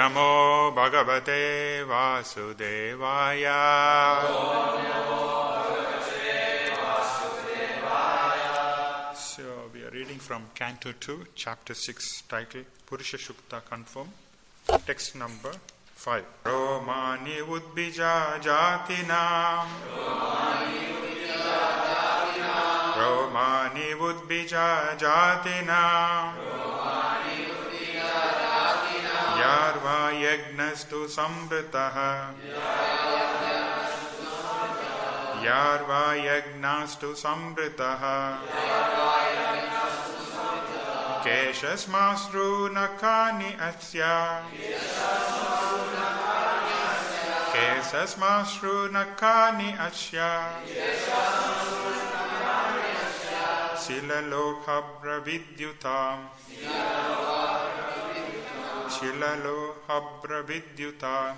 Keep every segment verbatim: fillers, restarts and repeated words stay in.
Namo Bhagavate Vasudevaya. Om Namo Bhagavate Vasudevaya. So we are reading from Canto two, Chapter six, titled Purusha Shukta Confirm. Text number five. Romani Udbija Jatinam. Romani Udbija Jatinam. Yarva Yagnastu Sambritaha. Yarva Yagnastu Sambritaha. Keshas Masru Nakani Asya. Keshas Masru Nakani Asya. Silalokhabra Vidyutam. Silalokhabra Vidyutam.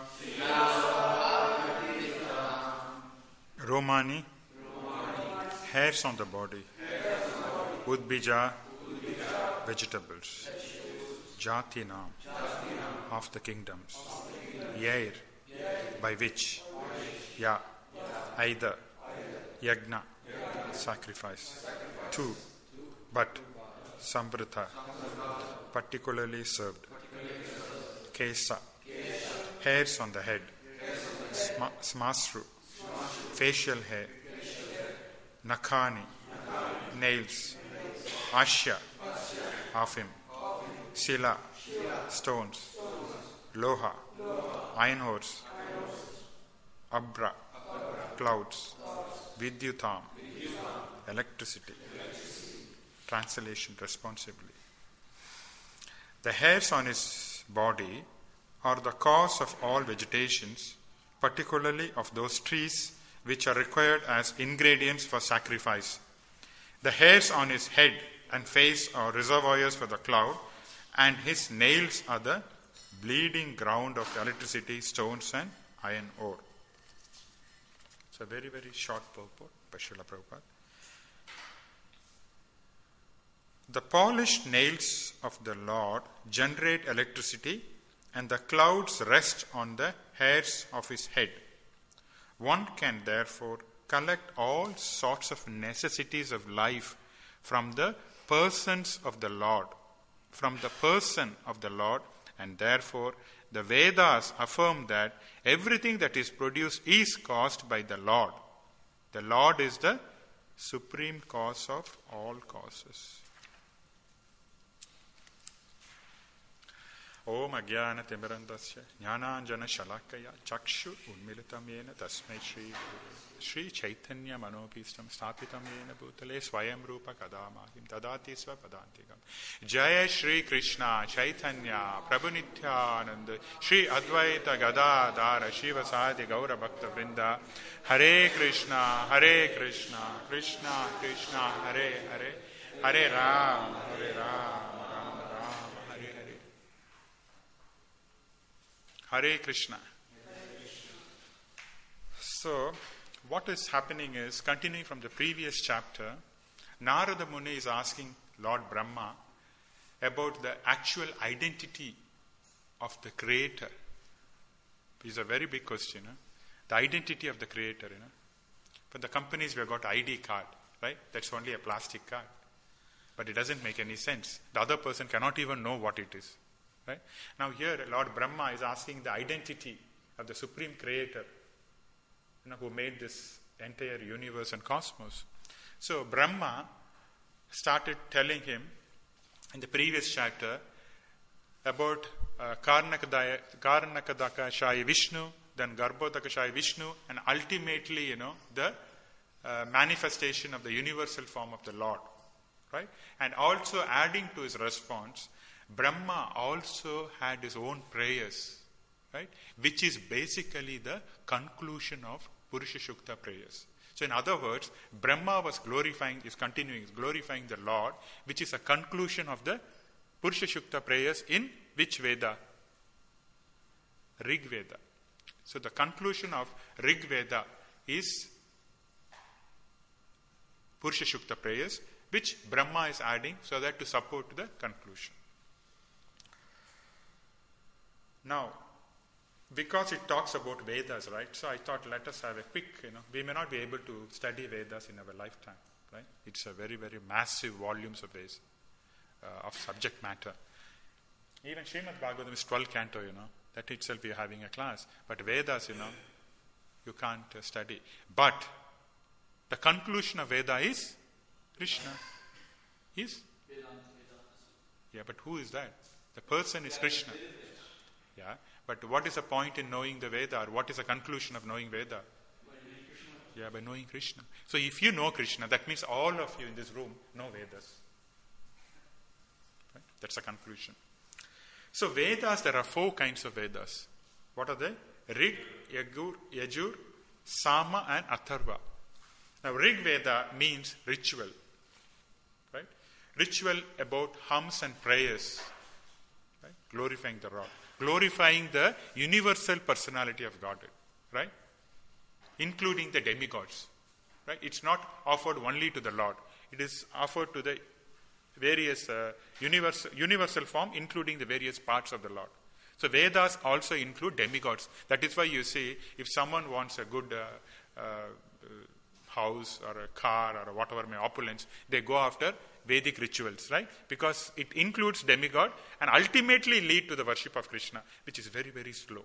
Romani, hairs on the body. Udbija, vegetables. Jatinam, of the kingdoms. Yair, by which. Ya, either. Yagna, sacrifice. Two, but. Sambrita, particularly served. Kesa, hairs on the head. Sma- smasru, facial hair. Nakani, nails. Ashya, of him. Sila, stones. Loha, iron horse. Abra, clouds. Vidyutam, electricity. Translation responsibly. The hairs on his body are the cause of all vegetations, particularly of those trees which are required as ingredients for sacrifice. The hairs on his head and face are reservoirs for the cloud, and his nails are the bleeding ground of electricity, stones, and iron ore. It's a very, very short purport by Srila Prabhupada. The polished nails of the Lord generate electricity, and the clouds rest on the hairs of his head. One can therefore collect all sorts of necessities of life from the persons of the Lord, from the person of the Lord, and therefore the Vedas affirm that everything that is produced is caused by the Lord. The Lord is the supreme cause of all causes. Om Agyana Timirandasya Jnananjana Shalakaya Chakshu Unmilitam Yena Tasmai Shri Shri Chaitanya Manopistam Stapitam Yena Bhutale Swayam Rupa Kadamahim Tadati Sva Padantikam Jaya Shri Krishna Chaitanya Prabhu Nityananda Shri Advaita Gadadhara Shiva Sadi Gaura Bhakta Vrinda Hare Krishna Hare Krishna Krishna Krishna Hare Hare Hare Ram Hare Ram Hare Krishna. So, what is happening is, continuing from the previous chapter, Narada Muni is asking Lord Brahma about the actual identity of the Creator. It's a very big question. Huh? The identity of the Creator. You know? For the companies, we have got I D card, right? That's only a plastic card. But it doesn't make any sense. The other person cannot even know what it is. Right? Now here Lord Brahma is asking the identity of the Supreme Creator, you know, who made this entire universe and cosmos. So Brahma started telling him in the previous chapter about uh, Karnakadakashayi Vishnu, then Garbhodakashayi Vishnu, and ultimately, you know, the uh, manifestation of the universal form of the Lord. Right? And also adding to his response, Brahma also had his own prayers, right? Which is basically the conclusion of Purusha Shukta prayers. So in other words, Brahma was glorifying, is continuing, is glorifying the Lord, which is a conclusion of the Purusha Shukta prayers in which Veda? Rig Veda. So the conclusion of Rig Veda is Purusha Shukta prayers, which Brahma is adding so that to support the conclusion. Now, because it talks about Vedas, right? So I thought let us have a quick, you know, we may not be able to study Vedas in our lifetime, right? It's a very, very massive volumes of Vedas, uh, of subject matter. Even Srimad Bhagavatam is twelve canto, you know. That itself we are having a class. But Vedas, you know, you can't uh, study. But the conclusion of Veda is Krishna. Is? Yeah, but who is that? The person is Krishna. Yeah, but what is the point in knowing the Veda? Or what is the conclusion of knowing Veda? Yeah, by knowing Krishna. So if you know Krishna, that means all of you in this room know Vedas. Right? That's the conclusion. So Vedas, there are four kinds of Vedas. What are they? Rig, Yagur, Yajur, Sama and Atharva. Now Rig Veda means ritual. Right? Ritual about hymns and prayers. Right? Glorifying the Lord. Glorifying the universal personality of God. Right? Including the demigods. Right? It's not offered only to the Lord. It is offered to the various uh, universal, universal form, including the various parts of the Lord. So Vedas also include demigods. That is why you see, if someone wants a good uh, uh, house or a car or whatever may opulence, they go after Vedic rituals, right? Because it includes demigod and ultimately lead to the worship of Krishna, which is very, very slow.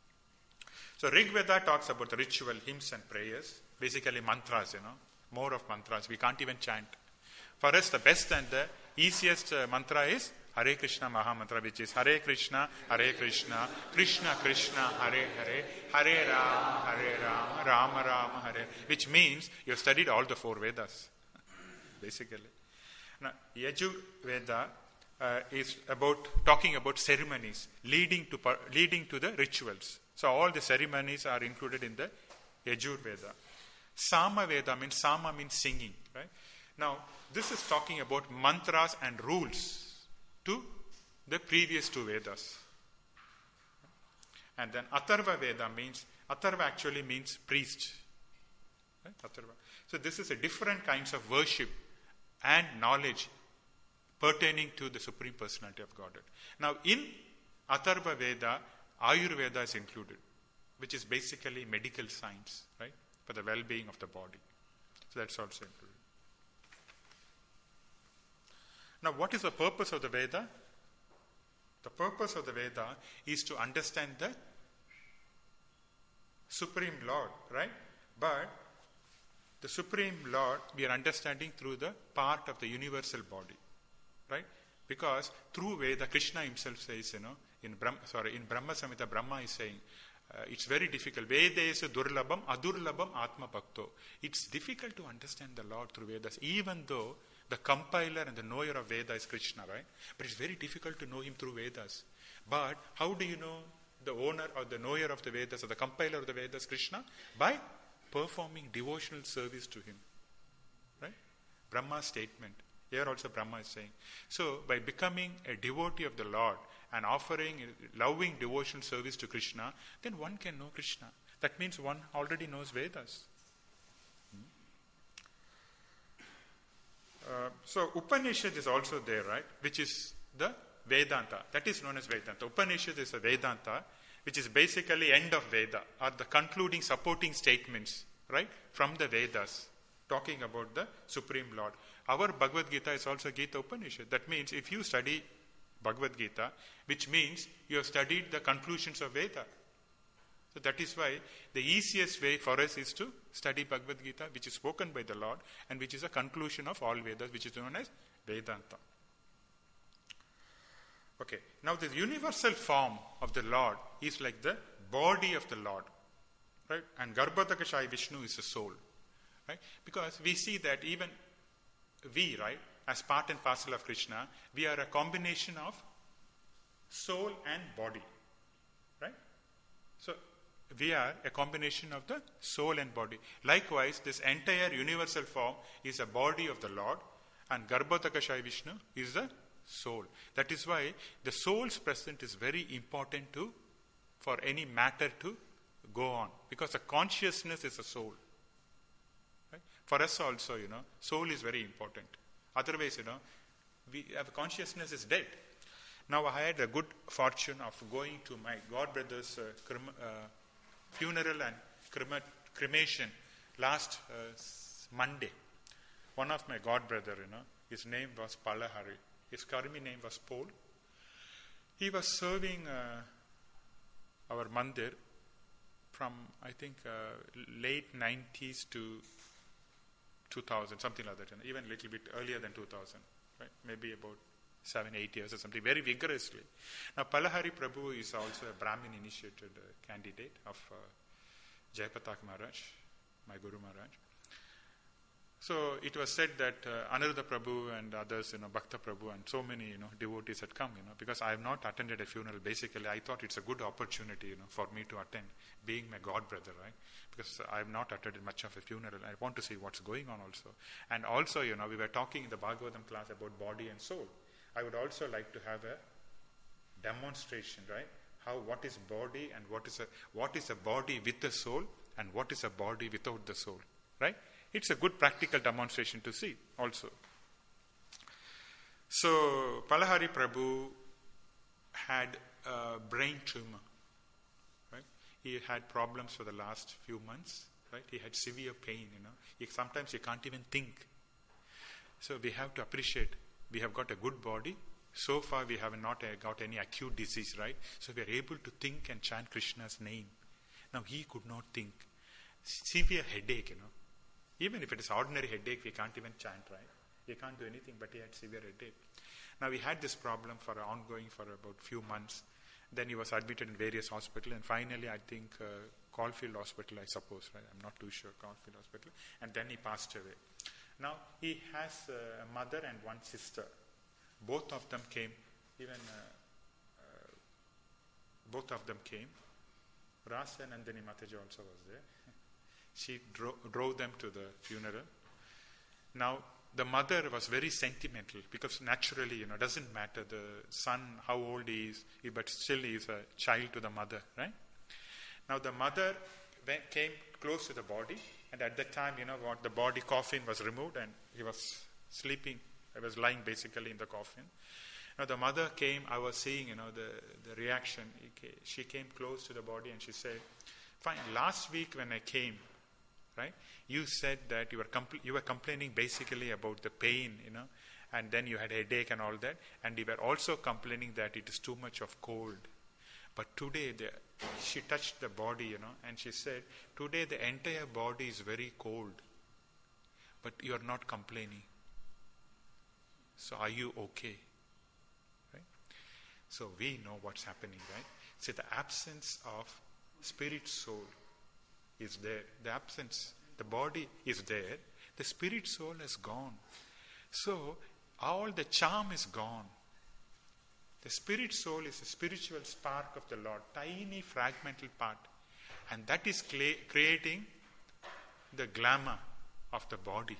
So Rig Veda talks about the ritual, hymns and prayers, basically mantras, you know, more of mantras. We can't even chant. For us, the best and the easiest uh, mantra is Hare Krishna Maha Mantra, which is Hare Krishna, Hare Krishna, Krishna Krishna, Hare Hare, Hare Rama, Hare Rama, Rama Rama, Hare, which means you have studied all the four Vedas, basically. Now, Yajur Veda uh, is about talking about ceremonies, leading to leading to the rituals. So all the ceremonies are included in the Yajur Veda. Sama Veda means, Sama means singing, right? Now, this is talking about mantras and rules to the previous two Vedas. And then Atharva Veda means, Atharva actually means priest. Right? Atharva. So this is a different kinds of worship and knowledge pertaining to the Supreme Personality of Godhead. Now in Atharva Veda, Ayurveda is included, which is basically medical science, right? For the well-being of the body. So that's also included. Now, what is the purpose of the Veda? The purpose of the Veda is to understand the Supreme Lord, right? But the Supreme Lord we are understanding through the part of the universal body, right? Because through Veda, Krishna himself says, you know, in Brahma, sorry, in Brahma Samhita, Brahma is saying, uh, it's very difficult. Vedesa durlabam adurlabam atma bhakto. It's difficult to understand the Lord through Vedas, even though the compiler and the knower of Veda is Krishna, right? But it's very difficult to know him through Vedas. But how do you know the owner or the knower of the Vedas or the compiler of the Vedas, Krishna? By performing devotional service to him, right? Brahma's statement. Here also Brahma is saying. So by becoming a devotee of the Lord and offering loving devotional service to Krishna, then one can know Krishna. That means one already knows Vedas. Uh, so Upanishad is also there, right? Which is the Vedanta. That is known as Vedanta. Upanishad is a Vedanta, which is basically end of Veda, or the concluding supporting statements, right? From the Vedas, talking about the Supreme Lord. Our Bhagavad Gita is also Gita Upanishad. That means if you study Bhagavad Gita, which means you have studied the conclusions of Veda. So that is why the easiest way for us is to study Bhagavad Gita, which is spoken by the Lord and which is a conclusion of all Vedas, which is known as Vedanta. Okay, now the universal form of the Lord is like the body of the Lord, right? And Garbhodakashayi Vishnu is the soul, right? Because we see that even we, right, as part and parcel of Krishna, we are a combination of soul and body, right? So we are a combination of the soul and body. Likewise, this entire universal form is a body of the Lord, and Garbhodakashayi Vishnu is the soul. That is why the soul's presence is very important to for any matter to go on, because the consciousness is a soul. Right? For us also, you know, soul is very important. Otherwise, you know, we have consciousness is dead. Now I had a good fortune of going to my god brother's uh, crem- uh, funeral and crema- cremation last uh, Monday. One of my god brother, you know, his name was Palahari. His Karmi name was Paul. He was serving uh, our mandir from, I think, uh, late nineties to two thousand, something like that, you know, even a little bit earlier than two thousand, right? Maybe about seven, eight years or something, very vigorously. Now, Palahari Prabhu is also a Brahmin-initiated uh, candidate of uh, Jayapatak Maharaj, my Guru Maharaj. So it was said that uh, Anuruddha Prabhu and others, you know, Bhakta Prabhu and so many, you know, devotees had come, you know, because I have not attended a funeral. Basically, I thought it's a good opportunity, you know, for me to attend, being my god brother, right? Because I have not attended much of a funeral. I want to see what's going on also. And also, you know, we were talking in the Bhagavatam class about body and soul. I would also like to have a demonstration, right? How, what is body and what is a, what is a body with the soul and what is a body without the soul, right? It's a good practical demonstration to see also. So, Palahari Prabhu had a brain tumor, right? He had problems for the last few months, right? He had severe pain, you know. He, sometimes he can't even think. So, we have to appreciate, we have got a good body. So far, we have not uh, got any acute disease, right? So, we are able to think and chant Krishna's name. Now, he could not think. Severe headache, you know. Even if it is ordinary headache, we can't even chant, right? We can't do anything, but he had severe headache. Now, we had this problem for ongoing for about few months. Then he was admitted in various hospitals, and finally, I think, uh, Caulfield Hospital, I suppose, right? I'm not too sure, Caulfield Hospital. And then he passed away. Now, he has uh, a mother and one sister. Both of them came, even, uh, uh, both of them came. Rasa Nandini Mataji also was there. She dro- drove them to the funeral. Now, the mother was very sentimental because naturally, you know, doesn't matter the son, how old he is, but still he is a child to the mother, right? Now, the mother went, came close to the body, and at that time, you know, what the body coffin was removed, and he was sleeping. He was lying basically in the coffin. Now, the mother came. I was seeing, you know, the the reaction. She came close to the body, and she said, "Fine. Last week when I came, right, you said that you were compl- you were complaining basically about the pain, you know, and then you had headache and all that, and you were also complaining that it is too much of cold. But today, the, she touched the body, you know, and she said, today the entire body is very cold, but you are not complaining. So are you okay?" Right? So we know what's happening, right? So the absence of spirit soul is there. The absence, the body is there. The spirit soul has gone. So all the charm is gone. The spirit soul is a spiritual spark of the Lord, tiny fragmental part. And that is cla- creating the glamour of the body.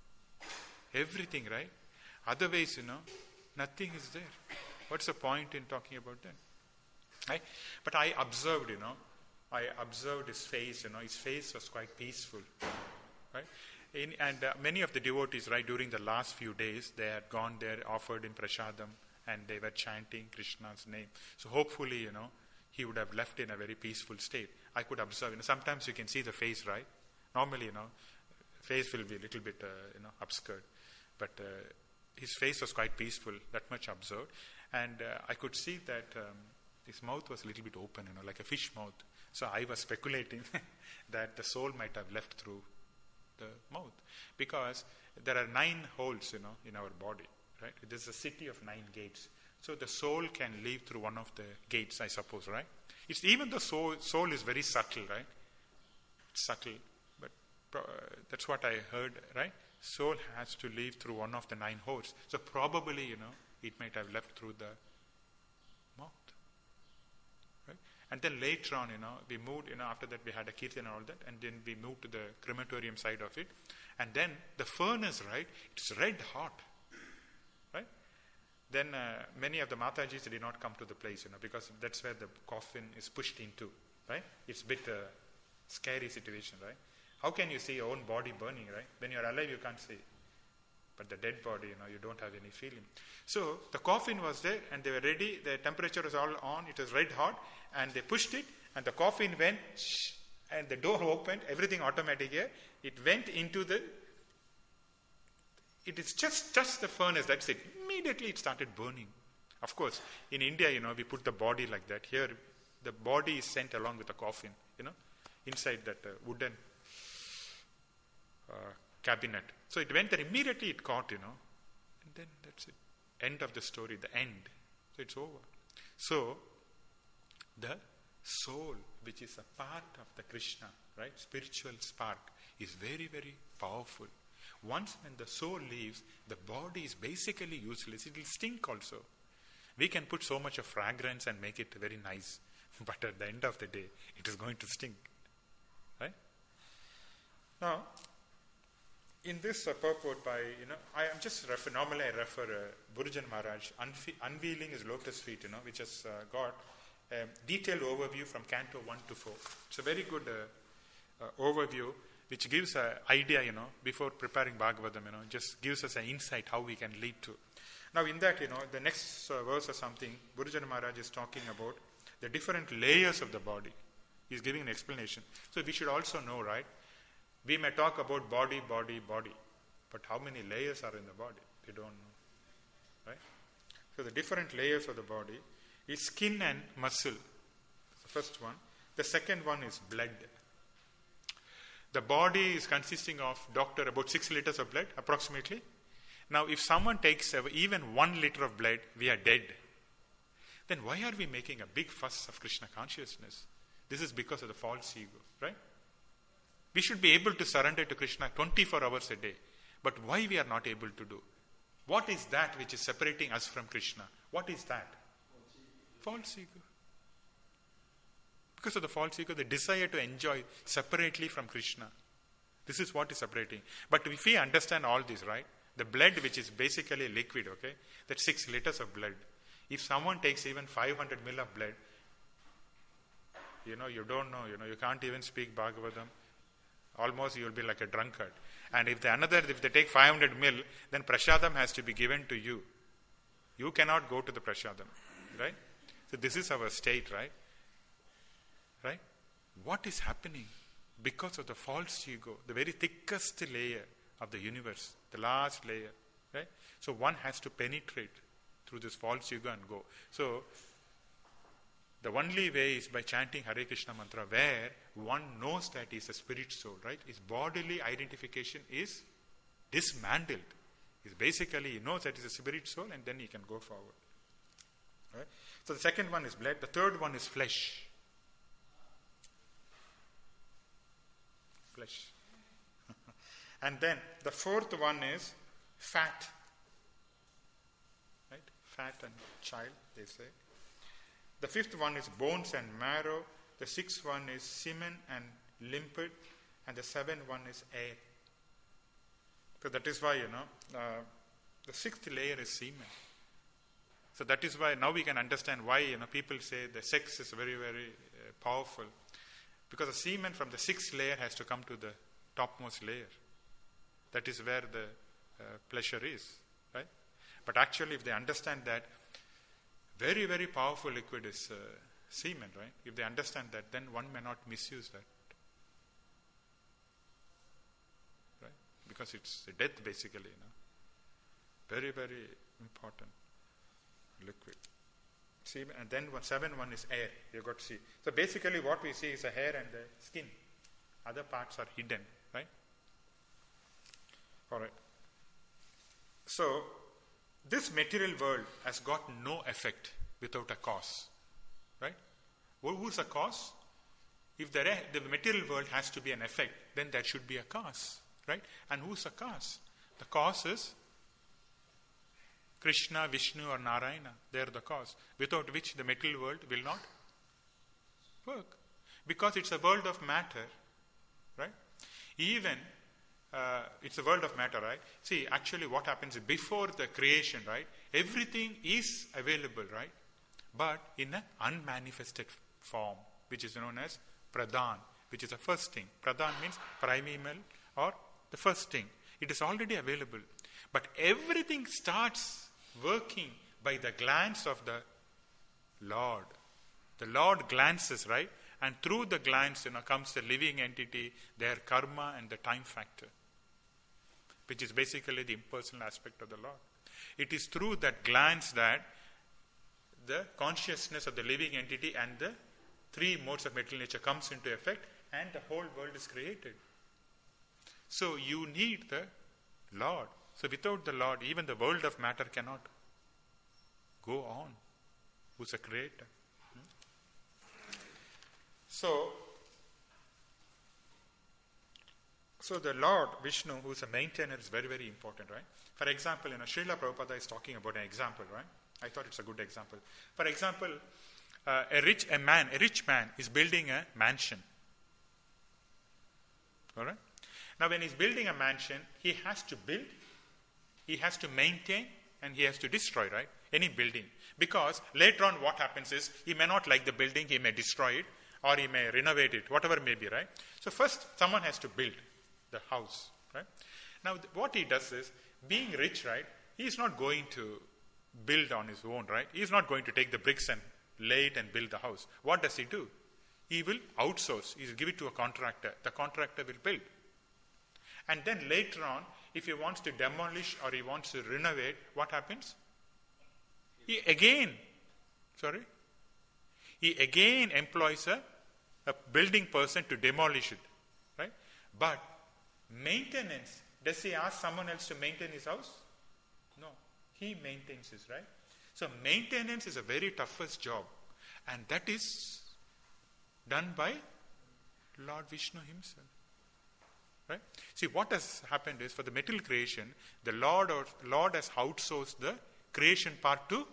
Everything, right? Otherwise, you know, nothing is there. What's the point in talking about that? Right? But I observed, you know, I observed his face, you know, his face was quite peaceful, right? In, and uh, many of the devotees, right, during the last few days, they had gone there, offered in prasadam, and they were chanting Krishna's name. So hopefully, you know, he would have left in a very peaceful state. I could observe, you know, sometimes you can see the face, right? Normally, you know, face will be a little bit, uh, you know, obscured. But uh, his face was quite peaceful, that much observed. And uh, I could see that um, his mouth was a little bit open, you know, like a fish mouth. So I was speculating that the soul might have left through the mouth. Because there are nine holes, you know, in our body, right? It is a city of nine gates. So the soul can leave through one of the gates, I suppose, right? It's even the soul, soul is very subtle, right? It's subtle. But uh, that's what I heard, right? Soul has to leave through one of the nine holes. So probably, you know, it might have left through the mouth. Right? And then later on, you know, we moved, you know, after that we had a kirtan and all that, and then we moved to the crematorium side of it. And then the furnace, right, it's red hot. Right? Then uh, many of the Matajis did not come to the place, you know, because that's where the coffin is pushed into. Right? It's a bit uh, scary situation, right? How can you see your own body burning, right? When you're alive, you can't see. But the dead body, you know, you don't have any feeling. So the coffin was there and they were ready. The temperature was all on. It was red hot. And they pushed it and the coffin went shh, and the door opened. Everything automatic here. It went into the... It is just, just the furnace. That's it. Immediately it started burning. Of course, in India, you know, we put the body like that. Here, the body is sent along with the coffin, you know, inside that uh, wooden uh, cabinet. So it went there, immediately it caught, you know, and then that's it. End of the story, the end. So it's over. So, the soul, which is a part of the Krishna, right, spiritual spark, is very, very powerful. Once when the soul leaves, the body is basically useless. It will stink also. We can put so much of fragrance and make it very nice. But at the end of the day, it is going to stink. Right? Now, in this uh, purport by, you know, I am just refer, normally I refer uh, Burjan Maharaj, unfe- Unveiling His Lotus Feet, you know, which has uh, got a detailed overview from Canto one to four. It's a very good uh, uh, overview which gives an idea, you know, before preparing Bhagavatam, you know, just gives us an insight how we can lead to. Now in that, you know, the next uh, verse or something, Burjan Maharaj is talking about the different layers of the body. He's giving an explanation. So we should also know, right, we may talk about body, body, body, but how many layers are in the body? We don't know, right? So the different layers of the body is skin and muscle, the first one. The second one is blood. The body is consisting of, doctor, about six liters of blood, approximately. Now, if someone takes even one liter of blood, we are dead. Then why are we making a big fuss of Krishna consciousness? This is because of the false ego, right? We should be able to surrender to Krishna twenty-four hours a day. But why we are not able to do? What is that which is separating us from Krishna? What is that? False ego. Because of the false ego, the desire to enjoy separately from Krishna. This is what is separating. But if we understand all this, right? The blood, which is basically liquid, okay? That's six liters of blood. If someone takes even five hundred mil of blood, you know, you don't know, you know, you can't even speak Bhagavatam. Almost you will be like a drunkard. And if the another, if they take five hundred mil, then prasadam has to be given to you. You cannot go to the prasadam, right? So this is our state, right? Right? What is happening? Because of the false ego, the very thickest layer of the universe, the last layer, right? So one has to penetrate through this false ego and go. So the only way is by chanting Hare Krishna mantra, where one knows that he is a spirit soul, right? His bodily identification is dismantled. He's basically, he knows that he's a spirit soul, and then he can go forward. Right? So the second one is blood. The third one is flesh. Flesh. And then the fourth one is fat. Right? Fat and child, they say. The fifth one is bones and marrow. The sixth one is semen and limpid. And the seventh one is air. So that is why, you know, uh, the sixth layer is semen. So that is why now we can understand why, you know, people say the sex is very, very uh, powerful. Because the semen from the sixth layer has to come to the topmost layer. That is where the uh, pleasure is, right? But actually, if they understand that, very, very powerful liquid is uh, semen, right? If they understand that, then one may not misuse that. Right? Because it's the death, basically, you know. Very, very important liquid. Semen, and then one, seven one is air. You got to see. So basically, what we see is the hair and the skin. Other parts are hidden, right? All right. So, this material world has got no effect without a cause, right? Well, who's a cause? If the, re- the material world has to be an effect, then there should be a cause, right? And who's a cause? The cause is Krishna, Vishnu or Narayana. They are the cause, without which the material world will not work. Because it's a world of matter, right? Even Uh, it's a world of matter, right? See, actually what happens before the creation, right? Everything is available, right? But in an unmanifested form, which is known as pradhan, which is the first thing. Pradhan means primeval or the first thing. It is already available. But everything starts working by the glance of the Lord. The Lord glances, right? And through the glance, you know, comes the living entity, their karma and the time factor, which is basically the impersonal aspect of the Lord. It is through that glance that the consciousness of the living entity and the three modes of material nature comes into effect, and the whole world is created. So you need the Lord. So without the Lord, even the world of matter cannot go on. Who's a creator? So, so the Lord, Vishnu, who's a maintainer, is very, very important, right? For example, you know, Srila Prabhupada is talking about an example, right? I thought it's a good example. For example, uh, a rich a man, a rich man is building a mansion. All right? Now, when he's building a mansion, he has to build, he has to maintain, and he has to destroy, right? Any building. Because later on what happens is, he may not like the building, he may destroy it, or he may renovate it, whatever it may be, right? So first, someone has to build the house, right? Now, th- what he does is, being rich, right, he is not going to build on his own, right? He is not going to take the bricks and lay it and build the house. What does he do? He will outsource. He will give it to a contractor. The contractor will build. And then later on, if he wants to demolish or he wants to renovate, what happens? He again, sorry? He again employs a, a building person to demolish it, right? But maintenance, does he ask someone else to maintain his house? No. He maintains his, right? So maintenance is a very toughest job. And that is done by Lord Vishnu himself. Right? See, what has happened is, for the material creation, the Lord or Lord has outsourced the creation part to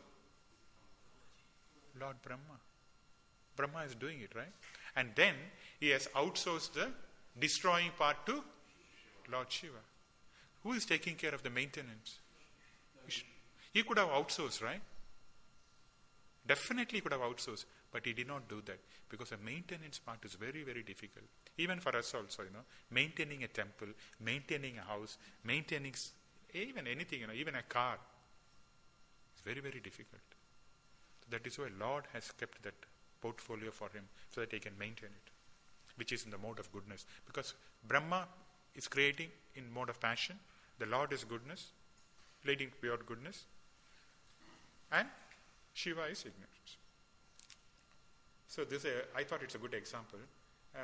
Lord Brahma. Brahma is doing it, right? And then he has outsourced the destroying part to Lord Shiva. Who is taking care of the maintenance? He could have outsourced, right? Definitely he could have outsourced, but he did not do that, because the maintenance part is very, very difficult. Even for us also, you know, maintaining a temple, maintaining a house, maintaining even anything, you know, even a car, it's very, very difficult. That is why Lord has kept that portfolio for him, so that he can maintain it, which is in the mode of goodness. Because Brahma is creating in mode of passion, the Lord is goodness, leading to pure goodness, and Shiva is ignorance. So this, uh, I thought it's a good example. Uh,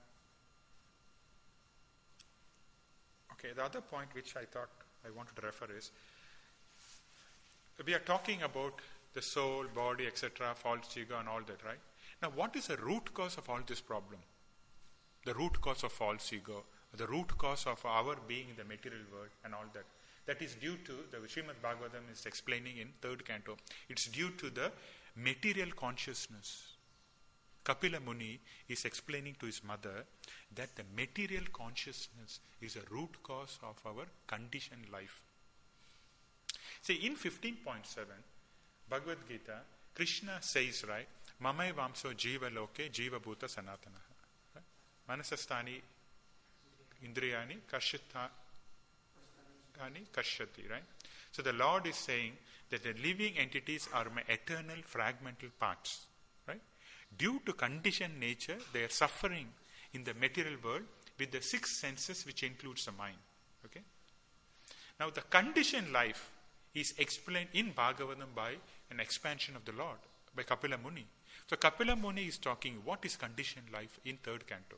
okay, the other point which I thought I wanted to refer is, we are talking about the soul, body, et cetera, false ego and all that, right? Now, what is the root cause of all this problem? The root cause of false ego, the root cause of our being in the material world and all that. That is due to, the Srimad Bhagavatam is explaining in third canto, it's due to the material consciousness. Kapila Muni is explaining to his mother that the material consciousness is a root cause of our conditioned life. See, in fifteen point seven, Bhagavad Gita, Krishna says, right, Mamai Vamso Jiva Loke Jiva Bhuta Sanatana. Right? Manasastani Indriyani Kashyatani Kashyati, right? So the Lord is saying that the living entities are my eternal fragmental parts, right? Due to conditioned nature, they are suffering in the material world with the six senses, which includes the mind. Okay. Now the conditioned life is explained in Bhagavatam by an expansion of the Lord, by Kapila Muni. So Kapila Muni is talking what is conditioned life in third canto.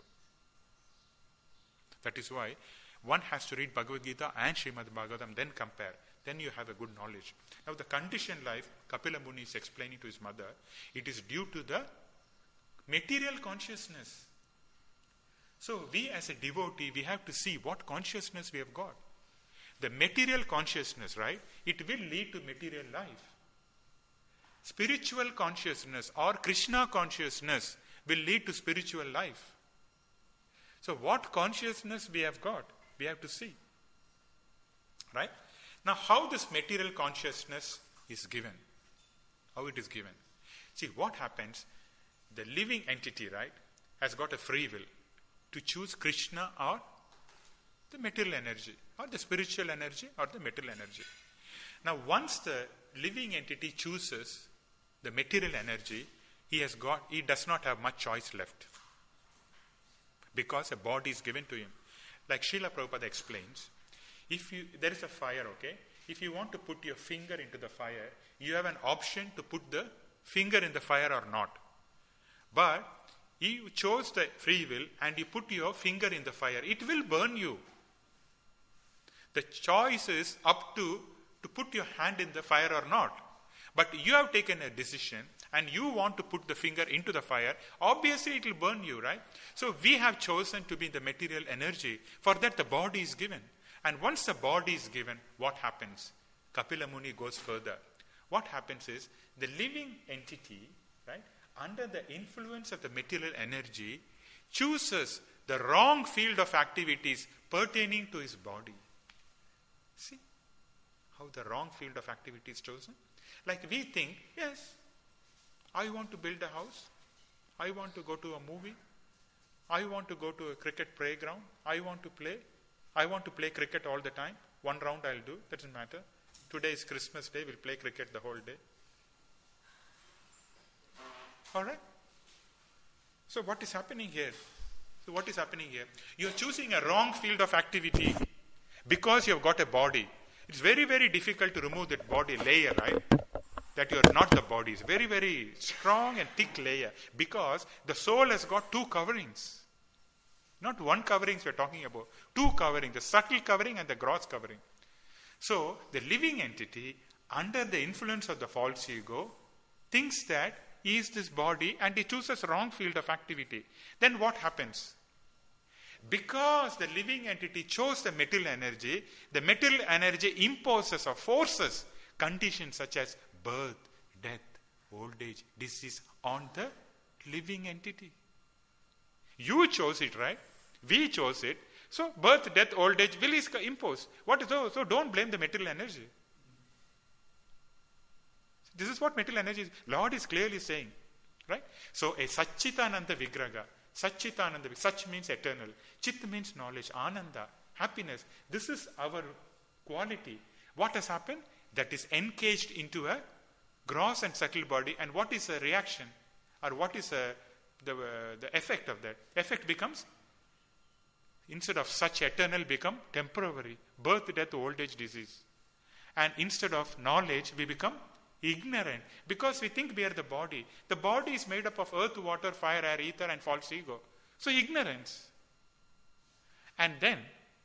That is why one has to read Bhagavad Gita and Srimad Bhagavatam, then compare. Then you have a good knowledge. Now the conditioned life, Kapila Muni is explaining to his mother, it is due to the material consciousness. So we as a devotee, we have to see what consciousness we have got. The material consciousness, right, it will lead to material life. Spiritual consciousness or Krishna consciousness will lead to spiritual life. So what consciousness we have got, we have to see. Right? Now how this material consciousness is given? How it is given? See, what happens, the living entity, right, has got a free will to choose Krishna or the material energy. or the spiritual energy or the material energy. Now, once the living entity chooses the material energy, he has got, he does not have much choice left, because a body is given to him. Like Srila Prabhupada explains, if you there is a fire, okay, if you want to put your finger into the fire, you have an option to put the finger in the fire or not. But you chose the free will and you put your finger in the fire, it will burn you. The choice is up to to put your hand in the fire or not. But you have taken a decision and you want to put the finger into the fire, obviously it will burn you, right? So we have chosen to be the material energy. For that the body is given. And once the body is given, what happens? Kapila Muni goes further. What happens is, the living entity, right, under the influence of the material energy, chooses the wrong field of activities pertaining to his body. See how the wrong field of activity is chosen? Like we think, yes, I want to build a house, I want to go to a movie, I want to go to a cricket playground, I want to play, I want to play cricket all the time. One round I'll do, doesn't matter. Today is Christmas Day, we'll play cricket the whole day. Alright? So what is happening here? So what is happening here? You're choosing a wrong field of activity because you've got a body. It's very, very difficult to remove that body layer, right? That you're not the body. It's very, very strong and thick layer, because the soul has got two coverings. Not one covering we're talking about. Two coverings, the subtle covering and the gross covering. So, the living entity, under the influence of the false ego, thinks that he is this body and he chooses wrong field of activity. Then what happens? Because the living entity chose the material energy, the material energy imposes or forces conditions such as birth, death, old age, disease on the living entity. You chose it, right? We chose it. So birth, death, old age will is imposed. What is so? So don't blame the material energy. This is what material energy is. Lord is clearly saying, right? So a Satchitananda Vigraha. Satchitananda, Sach means eternal. Chit means knowledge. Ananda, happiness. This is our quality. What has happened? That is encaged into a gross and subtle body. And what is the reaction? Or what is a, the, uh, the effect of that? Effect becomes, instead of such eternal, become temporary. Birth, death, old age, disease. And instead of knowledge, we become ignorant, because we think we are the body. The body is made up of earth, water, fire, air, ether, and false ego. So ignorance. And then,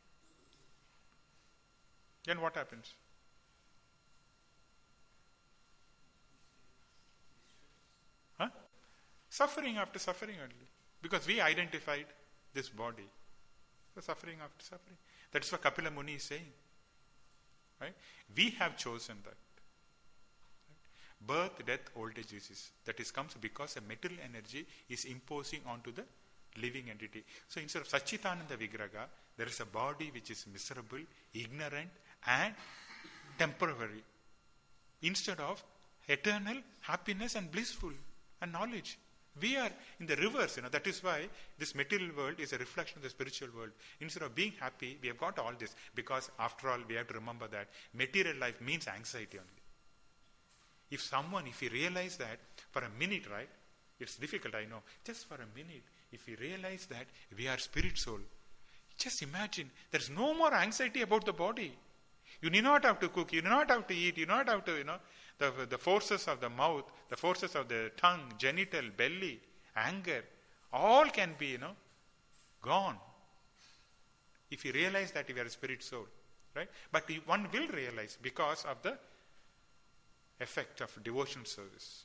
then what happens? Huh? Suffering after suffering only. Because we identified this body. So suffering after suffering. That's what Kapila Muni is saying. Right? We have chosen that. Birth, death, old age, disease. That is comes because a material energy is imposing onto the living entity. So instead of Satchitananda Vigraha, there is a body which is miserable, ignorant, and temporary. Instead of eternal, happiness, and blissful, and knowledge. We are in the reverse, you know. That is why this material world is a reflection of the spiritual world. Instead of being happy, we have got all this. Because after all, we have to remember that material life means anxiety only. If someone, if we realize that for a minute, right, it's difficult, I know, just for a minute, if we realize that we are spirit soul, just imagine, there's no more anxiety about the body. You need not have to cook, you need not have to eat, you need not have to, you know, the, the forces of the mouth, the forces of the tongue, genital, belly, anger, all can be, you know, gone. If you realize that we are a spirit soul, right? But one will realize because of the effect of devotional service.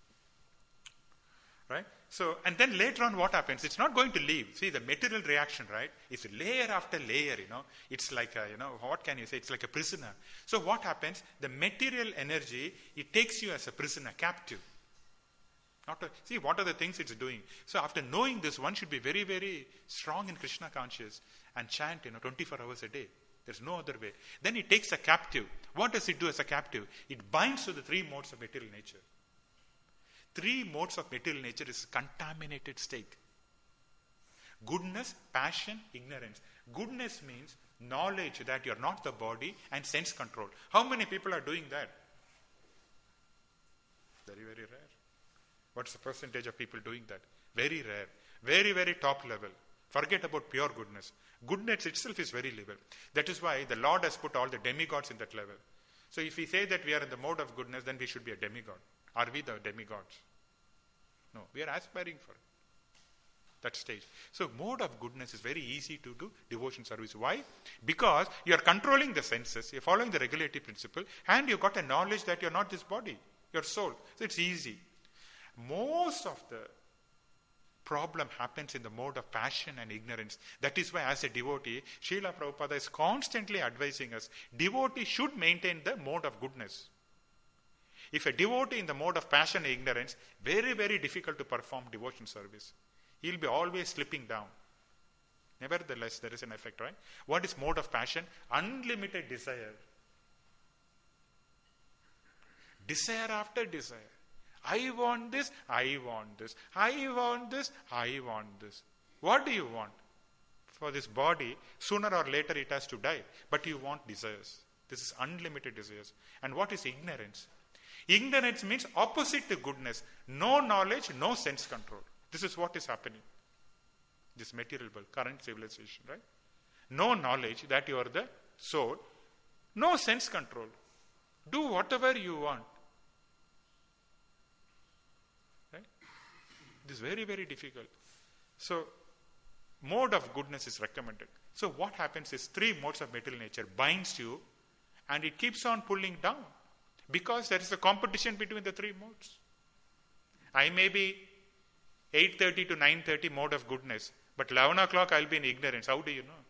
Right? So, and then later on what happens? It's not going to leave. See, the material reaction, right? It's layer after layer, you know. It's like a, you know, what can you say? It's like a prisoner. So what happens? The material energy, it takes you as a prisoner, captive. Not a, see, what are the things it's doing? So after knowing this, one should be very, very strong in Krishna conscious and chant, you know, twenty-four hours a day. There's no other way. Then it takes a captive. What does it do as a captive? It binds to the three modes of material nature. Three modes of material nature is contaminated state. Goodness, passion, ignorance. Goodness means knowledge that you're not the body, and sense control. How many people are doing that? Very, very rare. What's the percentage of people doing that? Very rare. Very, very top level. Forget about pure goodness. Goodness itself is very level. That is why the Lord has put all the demigods in that level. So if we say that we are in the mode of goodness, then we should be a demigod. Are we the demigods? No, we are aspiring for it. That stage. So mode of goodness is very easy to do devotion service. Why? Because you are controlling the senses, you are following the regulative principle, and you got a knowledge that you are not this body, your soul. So it's easy. Most of the problem happens in the mode of passion and ignorance. That is why as a devotee, Srila Prabhupada is constantly advising us, devotee should maintain the mode of goodness. If a devotee in the mode of passion and ignorance, very, very difficult to perform devotion service. He will be always slipping down. Nevertheless, there is an effect, right? What is mode of passion? Unlimited desire. Desire after desire. I want this, I want this, I want this, I want this. What do you want? For this body, sooner or later it has to die. But you want desires. This is unlimited desires. And what is ignorance? Ignorance means opposite to goodness. No knowledge, no sense control. This is what is happening. This material world, current civilization, right? No knowledge that you are the soul. No sense control. Do whatever you want. Right? This is very, very difficult. So, mode of goodness is recommended. So what happens is three modes of material nature binds you and it keeps on pulling down. Because there is a competition between the three modes. I may be eight thirty to nine thirty mode of goodness, but eleven o'clock I will be in ignorance. How do you know?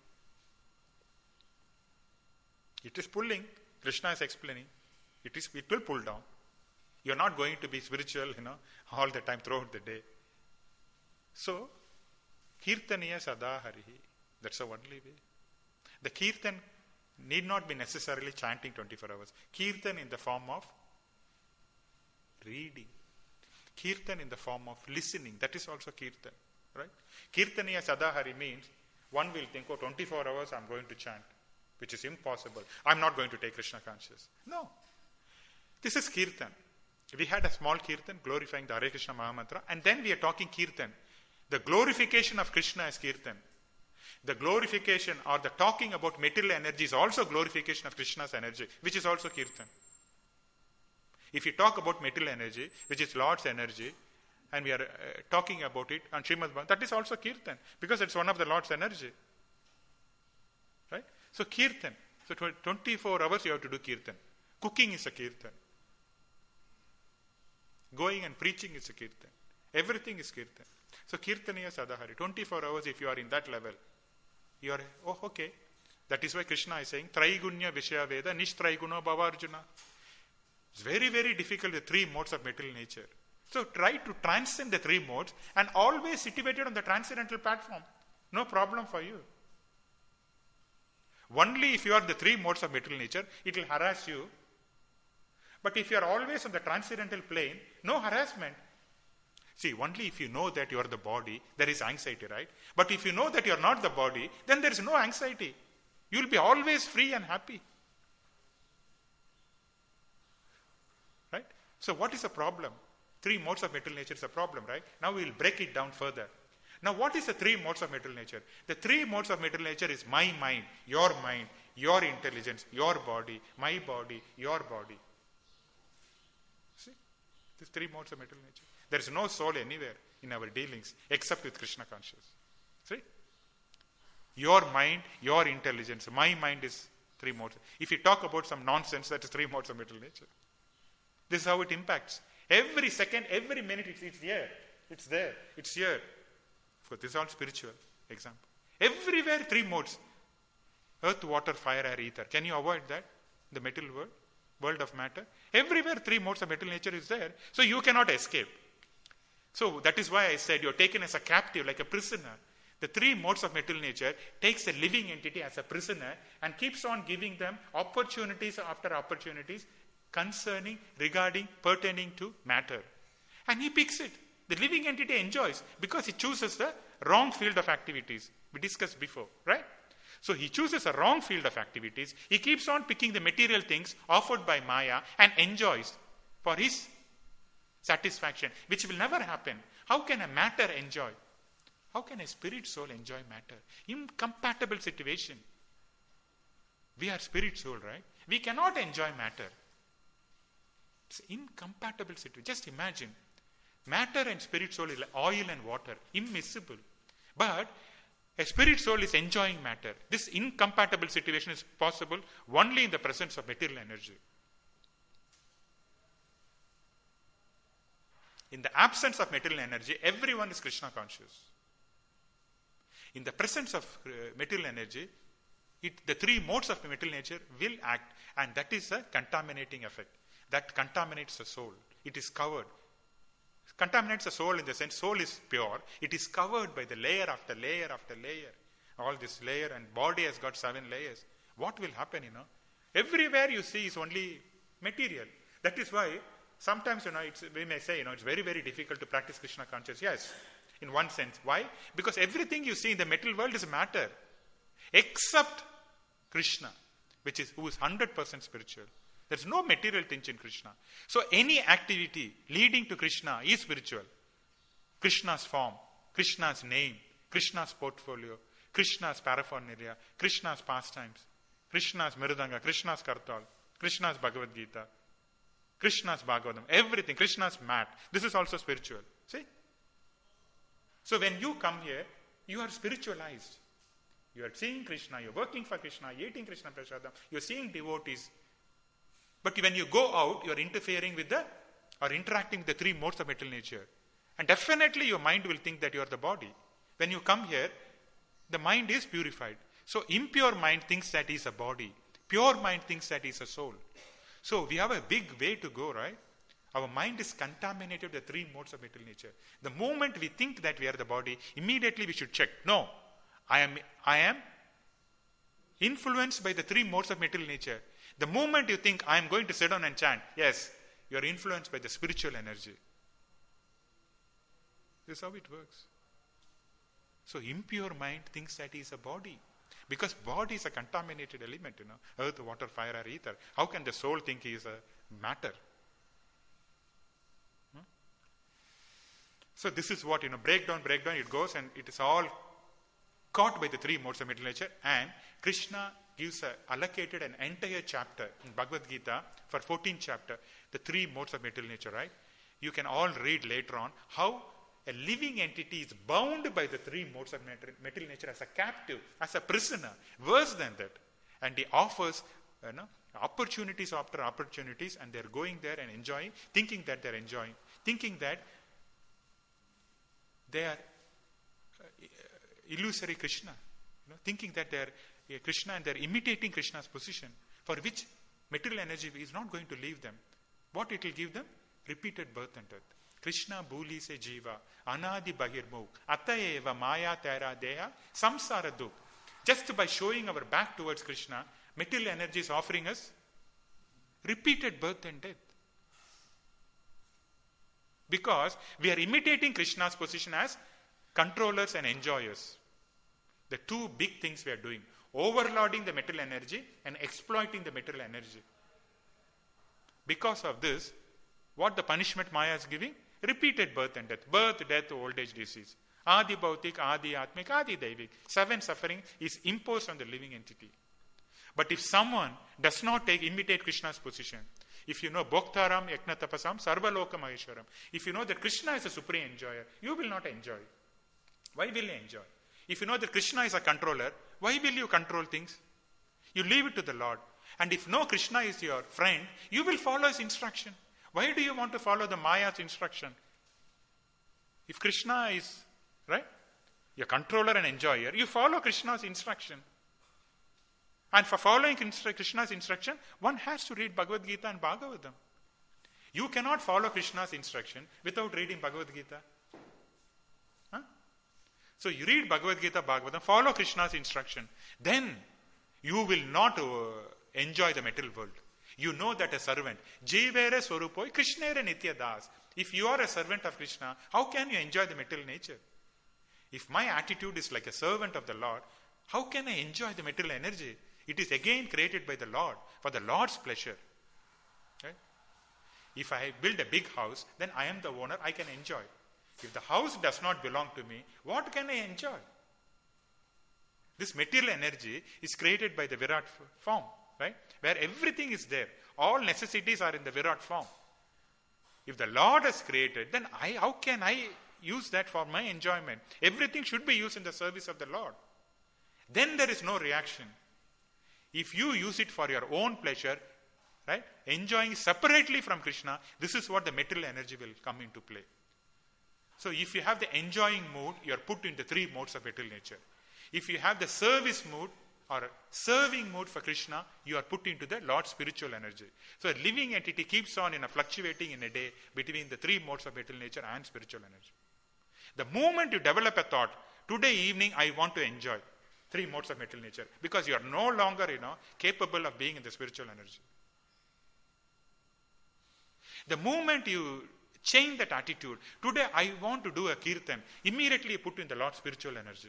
It is pulling. Krishna is explaining. It is. It will pull down. You are not going to be spiritual, you know, all the time throughout the day. So, Kirtaniya Sada Harihi. That's the only way. The Kirtan need not be necessarily chanting twenty-four hours. Kirtan in the form of reading. Kirtan in the form of listening. That is also Kirtan. Right? Kirtaniya Sadahari means one will think, oh, twenty-four hours I'm going to chant, which is impossible. I'm not going to take Krishna conscious. No. This is Kirtan. We had a small Kirtan glorifying the Hare Krishna Mahamantra, and then we are talking Kirtan. The glorification of Krishna is Kirtan. The glorification or the talking about material energy is also glorification of Krishna's energy, which is also Kirtan. If you talk about material energy, which is Lord's energy, and we are uh, talking about it on Srimad Bhagavatam, that is also Kirtan, because it's one of the Lord's energy. Right? So Kirtan. So twenty-four hours you have to do Kirtan. Cooking is a Kirtan. Going and preaching is a Kirtan. Everything is Kirtan. So Kirtaniya Sadahari. twenty-four hours if you are in that level, you are, oh, okay. That is why Krishna is saying, Traigunya Vishaya Veda, Nishtraiguno Bhavarjuna. It's very, very difficult, the three modes of material nature. So try to transcend the three modes and always situated on the transcendental platform. No problem for you. Only if you are the three modes of material nature, it will harass you. But if you are always on the transcendental plane, no harassment. See, only if you know that you are the body, there is anxiety, right? But if you know that you are not the body, then there is no anxiety. You will be always free and happy. Right? So what is the problem? Three modes of material nature is a problem, right? Now we will break it down further. Now what is the three modes of material nature? The three modes of material nature is my mind, your mind, your intelligence, your body, my body, your body. See? These three modes of material nature. There is no soul anywhere in our dealings except with Krishna consciousness. See? Your mind, your intelligence. My mind is three modes. If you talk about some nonsense, that is three modes of material nature. This is how it impacts. Every second, every minute, it's, it's here. It's there. It's here. Of course, this is all spiritual example. Everywhere, three modes. Earth, water, fire, air, ether. Can you avoid that? The material world? World of matter? Everywhere, three modes of material nature is there. So you cannot escape. So that is why I said you're taken as a captive, like a prisoner. The three modes of material nature takes a living entity as a prisoner and keeps on giving them opportunities after opportunities concerning, regarding, pertaining to matter. And he picks it. The living entity enjoys because he chooses the wrong field of activities. We discussed before, right? So he chooses a wrong field of activities. He keeps on picking the material things offered by Maya and enjoys for his satisfaction, which will never happen. How can a matter enjoy? How can a spirit soul enjoy matter? Incompatible situation. We are spirit soul, right? We cannot enjoy matter. It's incompatible situation. Just imagine. Matter and spirit soul is like oil and water. Immiscible. But a spirit soul is enjoying matter. This incompatible situation is possible only in the presence of material energy. In the absence of material energy, everyone is Krishna conscious. In the presence of uh, material energy, it, the three modes of material nature will act, and that is a contaminating effect. That contaminates the soul. It is covered. Contaminates the soul in the sense soul is pure. It is covered by the layer after layer after layer. All this layer, and body has got seven layers. What will happen, you know? Everywhere you see is only material. That is why sometimes, you know, it's, we may say, you know, it's very, very difficult to practice Krishna consciousness. Yes, in one sense. Why? Because everything you see in the material world is matter. Except Krishna, which is, who is one hundred percent spiritual. There's no material thing in Krishna. So any activity leading to Krishna is spiritual. Krishna's form, Krishna's name, Krishna's portfolio, Krishna's paraphernalia, Krishna's pastimes, Krishna's Mirdanga, Krishna's Kartal, Krishna's Bhagavad Gita, Krishna's Bhagavatam, everything, Krishna's mat. This is also spiritual. See? So when you come here, you are spiritualized. You are seeing Krishna, you're working for Krishna, you're eating Krishna Prasadam, you're seeing devotees. But when you go out, you're interfering with the, or interacting with the three modes of material nature. And definitely your mind will think that you are the body. When you come here, the mind is purified. So impure mind thinks that he is a body. Pure mind thinks that he is a soul. So we have a big way to go, right? Our mind is contaminated with the three modes of material nature. The moment we think that we are the body, immediately we should check. No, I am, I am influenced by the three modes of material nature. The moment you think, I am going to sit down and chant, yes, you are influenced by the spiritual energy. This is how it works. So impure mind thinks that he is a body. Because body is a contaminated element, you know. Earth, water, fire, or ether. How can the soul think he is a matter? Hmm? So this is what, you know, breakdown, breakdown, it goes, and it is all caught by the three modes of material nature. And Krishna gives a, allocated an entire chapter in Bhagavad Gita for fourteenth chapter, the three modes of material nature, right? You can all read later on how a living entity is bound by the three modes of material nature as a captive, as a prisoner, worse than that. And he offers, you know, opportunities after opportunities, and they're going there and enjoying, thinking that they're enjoying, thinking that they are uh, illusory Krishna, you know, thinking that they're uh, Krishna and they're imitating Krishna's position, for which material energy is not going to leave them. What it will give them? Repeated birth and death. Krishna bhuli se jiva, anadi bahirmukh, ataeva maya tera deha, samsara dukh. Just by showing our back towards Krishna, material energy is offering us repeated birth and death. Because we are imitating Krishna's position as controllers and enjoyers. The two big things we are doing. Overloading the material energy and exploiting the material energy. Because of this, what the punishment Maya is giving? Repeated birth and death. Birth, death, old age, disease. Adi Bhautik, Adi Atmik, Adi Daivik. Seven suffering is imposed on the living entity. But if someone does not take, imitate Krishna's position, if you know Bhoktaram, Yajna Tapasam, Sarvaloka Maheshwaram, if you know that Krishna is a supreme enjoyer, you will not enjoy. Why will you enjoy? If you know that Krishna is a controller, why will you control things? You leave it to the Lord. And if no Krishna is your friend, you will follow his instruction. Why do you want to follow the Maya's instruction? If Krishna is, right, your controller and enjoyer, you follow Krishna's instruction. And for following Krishna's instruction, one has to read Bhagavad Gita and Bhagavatam. You cannot follow Krishna's instruction without reading Bhagavad Gita. Huh? So you read Bhagavad Gita, Bhagavatam, follow Krishna's instruction. Then you will not uh, enjoy the material world. You know that a servant, Jivere Swarupoi, Krishnere Nitya Das. If you are a servant of Krishna, how can you enjoy the material nature? If my attitude is like a servant of the Lord, How can I enjoy the material energy? It is again created by the Lord for the Lord's pleasure. Right? If I build a big house, then I am the owner, I can enjoy. If the house does not belong to me, what can I enjoy? This material energy is created by the Virat form, right? Where everything is there. All necessities are in the Virat form. If the Lord has created, then I, how can I use that for my enjoyment? Everything should be used in the service of the Lord. Then there is no reaction. If you use it for your own pleasure, right, enjoying separately from Krishna, this is what the material energy will come into play. So if you have the enjoying mood, you are put into three modes of material nature. If you have the service mood or serving mood for Krishna, you are put into the Lord's spiritual energy. So a living entity keeps on in a fluctuating in a day between the three modes of material nature and spiritual energy. The moment you develop a thought, today evening I want to enjoy, three modes of material nature, because you are no longer, you know, capable of being in the spiritual energy. The moment you change that attitude, today I want to do a kirtan, immediately you put in the Lord's spiritual energy.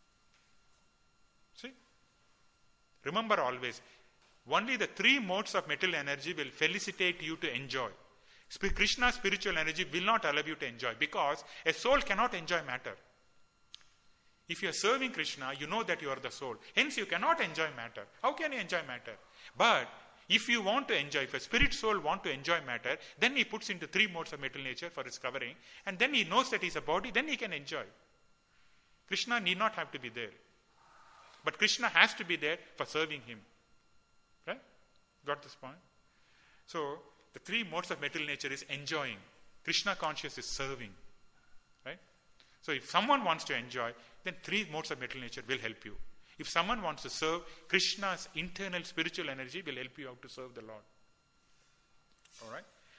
See? Remember always, only the three modes of material energy will felicitate you to enjoy. Krishna's spiritual energy will not allow you to enjoy, because a soul cannot enjoy matter. If you are serving Krishna, you know that you are the soul. Hence you cannot enjoy matter. How can you enjoy matter? But if you want to enjoy, if a spirit soul want to enjoy matter, then he puts into three modes of material nature for his covering, and then he knows that he is a body, then he can enjoy. Krishna need not have to be there. But Krishna has to be there for serving him. Right? Got this point? So, the three modes of material nature is enjoying. Krishna conscious is serving. Right? So, if someone wants to enjoy, then three modes of material nature will help you. If someone wants to serve, Krishna's internal spiritual energy will help you out to serve the Lord. Alright?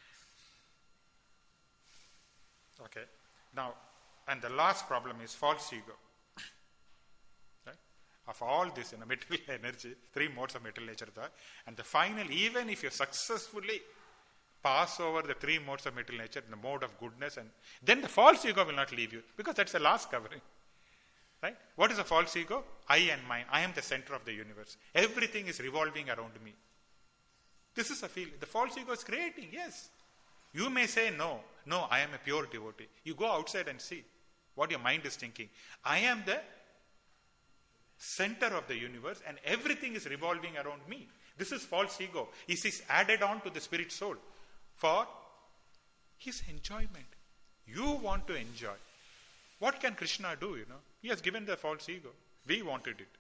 Okay. Now, and the last problem is false ego. Right? Of all this in you know, material energy, three modes of material nature there. And the final, even if you successfully pass over the three modes of material nature in the mode of goodness, and then the false ego will not leave you, because that's the last covering. Right? What is a false ego? I and mine. I am the center of the universe. Everything is revolving around me. This is a feeling. The false ego is creating, yes. You may say, no, no, I am a pure devotee. You go outside and see what your mind is thinking. I am the center of the universe and everything is revolving around me. This is false ego. This is added on to the spirit soul for his enjoyment. You want to enjoy. What can Krishna do, you know? He has given the false ego. We wanted it.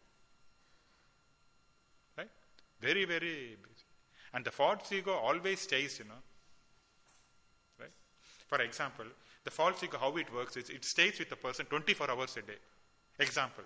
Right? Very, very busy. And the false ego always stays, you know. Right? For example, the false ego, how it works is it stays with the person twenty-four hours a day. Example.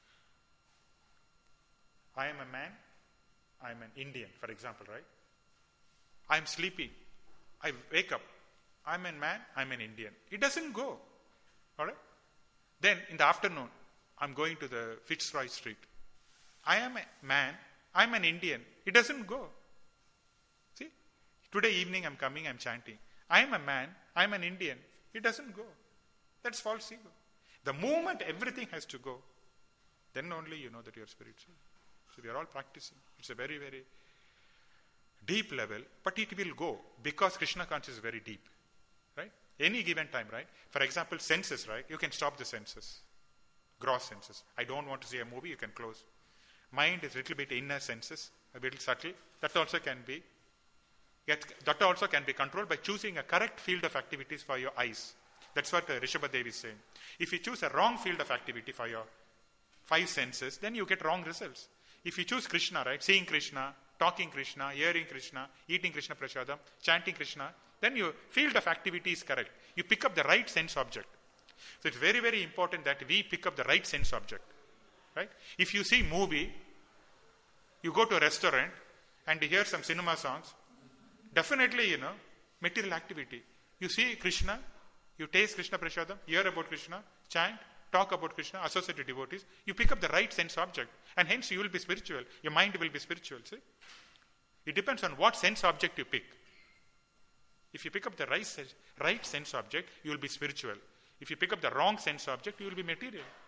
I am a man. I am an Indian, for example, right? I am sleeping. I wake up. I am a man. I am an Indian. It doesn't go. All right? Then in the afternoon, I'm going to the Fitzroy Street. I am a man. I'm an Indian. It doesn't go. See? Today evening I'm coming, I'm chanting. I am a man. I'm an Indian. It doesn't go. That's false ego. The moment everything has to go, then only you know that you're spiritual. So we are all practicing. It's a very, very deep level, but it will go because Krishna consciousness is very deep. Right? Any given time, right? For example, senses, right? You can stop the senses. Gross senses. I don't want to see a movie, you can close. Mind is a little bit inner senses, a little subtle. That also can be Yet that also can be controlled by choosing a correct field of activities for your eyes. That's what uh, Rishabhadev is saying. If you choose a wrong field of activity for your five senses, then you get wrong results. If you choose Krishna, right, seeing Krishna, talking Krishna, hearing Krishna, eating Krishna Prasadam, chanting Krishna, then your field of activity is correct. You pick up the right sense object. So it's very, very important that we pick up the right sense object. Right? If you see movie, you go to a restaurant and you hear some cinema songs, definitely, you know, material activity. You see Krishna, you taste Krishna Prasadam, hear about Krishna, chant, talk about Krishna, associate with devotees, you pick up the right sense object, and hence you will be spiritual. Your mind will be spiritual, see? It depends on what sense object you pick. If you pick up the right, right sense object, you will be spiritual. If you pick up the wrong sense object, you will be material.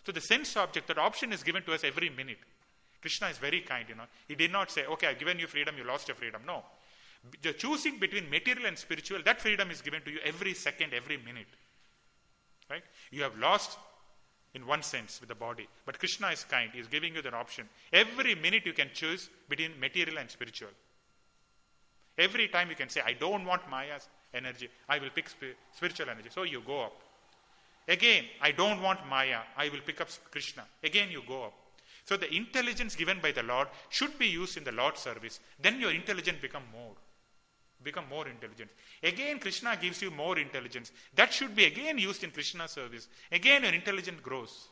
So the sense object, that option is given to us every minute. Krishna is very kind, you know. He did not say, okay, I've given you freedom, you lost your freedom. No. The choosing between material and spiritual, that freedom is given to you every second, every minute. Right? You have lost in one sense with the body. But Krishna is kind. He is giving you that option. Every minute you can choose between material and spiritual. Every time you can say, I don't want Maya's energy. I will pick sp- spiritual energy. So you go up. Again, I don't want Maya. I will pick up Krishna. Again, you go up. So the intelligence given by the Lord should be used in the Lord's service. Then your intelligence become more. Become more intelligent. Again, Krishna gives you more intelligence. That should be again used in Krishna's service. Again, your intelligence grows.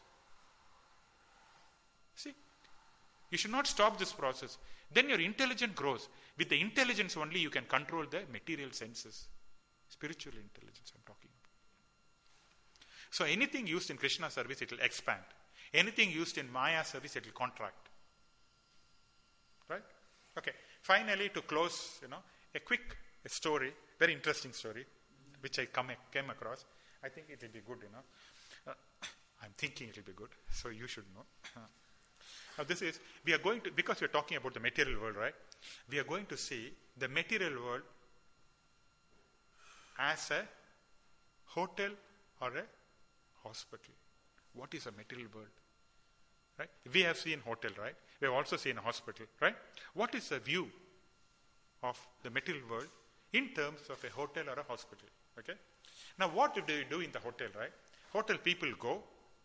See, you should not stop this process. Then your intelligence grows. With the intelligence only, you can control the material senses. Spiritual intelligence I'm talking about. So anything used in Krishna service, it will expand. Anything used in Maya service, it will contract. Right? Okay. Finally, to close, you know, a quick a story, very interesting story, which I come, came across. I think it will be good, you know. Uh, I'm thinking it will be good, so you should know. Now this is, we are going to, because we are talking about the material world, right? We are going to see the material world as a hotel or a hospital. What is a material world? Right? We have seen hotel, right? We have also seen a hospital, right? What is the view of the material world in terms of a hotel or a hospital? Okay? Now what do you do in the hotel, right? Hotel people go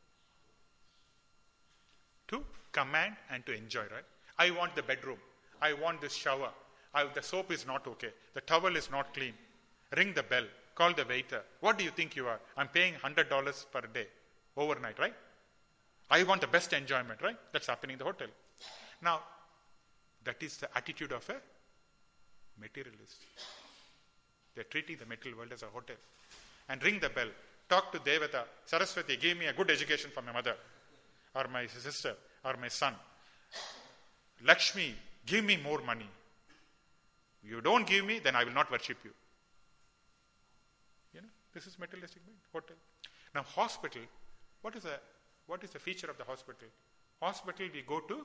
to command and to enjoy, right? I want the bedroom. I want this shower. I, the soap is not okay. The towel is not clean. Ring the bell. Call the waiter. What do you think you are? I'm paying one hundred dollars per day, overnight, right? I want the best enjoyment, right? That's happening in the hotel. Now, that is the attitude of a materialist. They're treating the material world as a hotel. And ring the bell. Talk to Devata. Saraswati, give me a good education for my mother, or my sister, or my son. Lakshmi, give me more money. You don't give me, then I will not worship you. You know, this is materialistic hotel. Now, hospital, what is the what is the feature of the hospital? Hospital, we go to,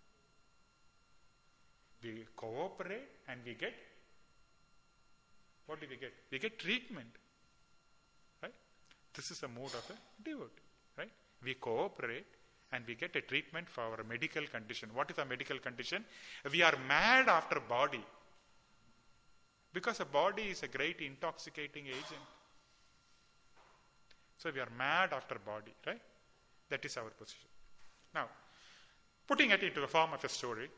we cooperate, and we get, what do we get? We get treatment. Right? This is the mood of a devotee. Right? We cooperate and we get a treatment for our medical condition. What is our medical condition? We are mad after body. Because a body is a great intoxicating agent. So we are mad after body, right? That is our position. Now, putting it into the form of a story,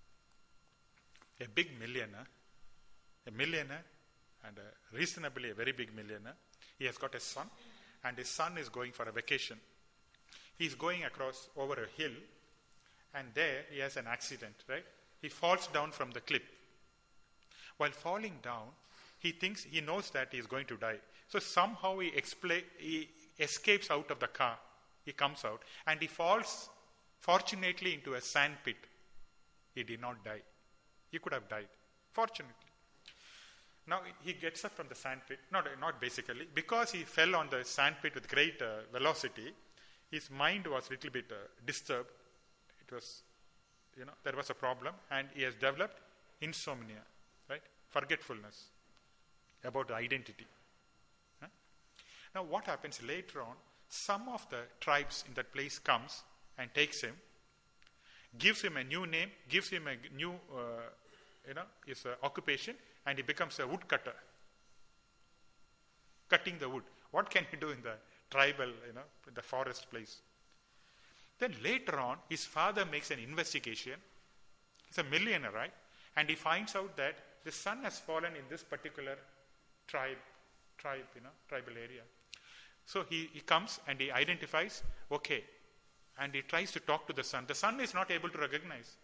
a big millionaire, a millionaire, and a reasonably a very big millionaire, he has got a son, and his son is going for a vacation. He is going across over a hill, and there he has an accident, right? He falls down from the cliff. While falling down, he thinks, he knows that he is going to die. So somehow he, expla- he escapes out of the car. He comes out, and he falls, fortunately, into a sand pit. He did not die. He could have died, fortunately. Now he gets up from the sand pit, not, not basically, because he fell on the sand pit with great uh, velocity, his mind was a little bit uh, disturbed. It was, you know, there was a problem, and he has developed insomnia, right? Forgetfulness about the identity. Huh? Now what happens later on, some of the tribes in that place comes and takes him, gives him a new name, gives him a new, uh, you know, his uh, occupation, and he becomes a woodcutter, cutting the wood. What can he do in the tribal, you know, the forest place? Then later on, his father makes an investigation. He's a millionaire, right? And he finds out that the son has fallen in this particular tribe, tribe, you know, tribal area. So he, he comes and he identifies, okay, and he tries to talk to the son. The son is not able to recognize.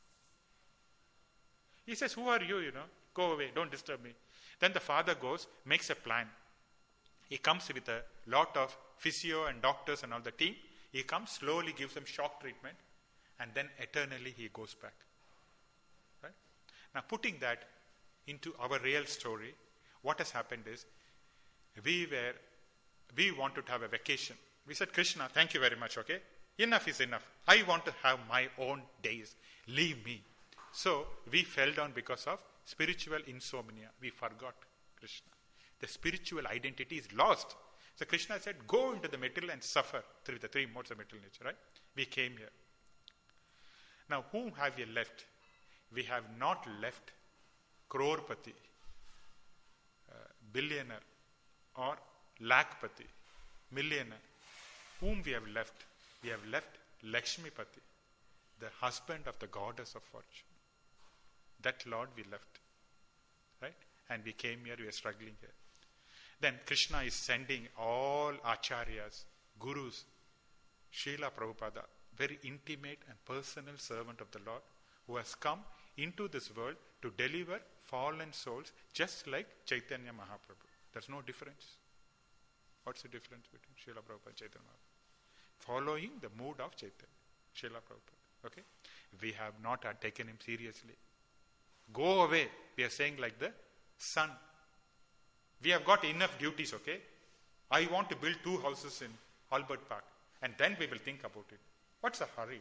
He says, who are you, you know? Go away, don't disturb me. Then the father goes, makes a plan. He comes with a lot of physio and doctors and all the team. He comes, slowly gives them shock treatment, and then eternally he goes back. Right? Now putting that into our real story, what has happened is, we were, we wanted to have a vacation. We said, Krishna, thank you very much, okay? Enough is enough. I want to have my own days. Leave me. So we fell down because of spiritual insomnia. We forgot Krishna. The spiritual identity is lost. So Krishna said, go into the material and suffer through the three modes of material nature, right? We came here. Now, whom have we left? We have not left crorepati, uh, billionaire, or lakhpati, millionaire. Whom we have left? We have left Lakshmipati, the husband of the goddess of fortune. That Lord we left, right? And we came here, we are struggling here. Then Krishna is sending all acharyas, gurus, Srila Prabhupada, very intimate and personal servant of the Lord, who has come into this world to deliver fallen souls, just like Chaitanya Mahaprabhu. There's no difference. What's the difference between Srila Prabhupada and Chaitanya Mahaprabhu? Following the mood of Chaitanya, Srila Prabhupada. Okay? We have not taken him seriously. Go away. We are saying like the sun. We have got enough duties, okay? I want to build two houses in Albert Park, and then we will think about it. What's the hurry?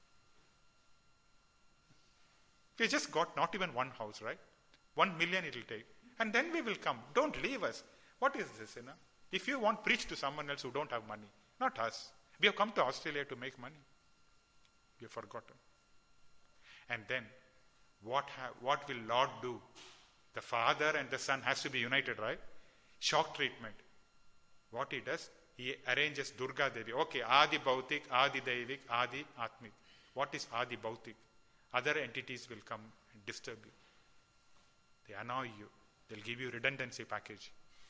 We just got not even one house, right? One million it will take. And then we will come. Don't leave us. What is this, you know? If you want, preach to someone else who don't have money. Not us. We have come to Australia to make money. We have forgotten. And then, what ha- what will Lord do? The Father and the Son has to be united, right? Shock treatment. What he does, he arranges Durga Devi. Okay, Adi Bhautik, Adi Daivik, Adi Atmik. What is Adi Bhautik? Other entities will come and disturb you. They annoy you. They'll give you redundancy package.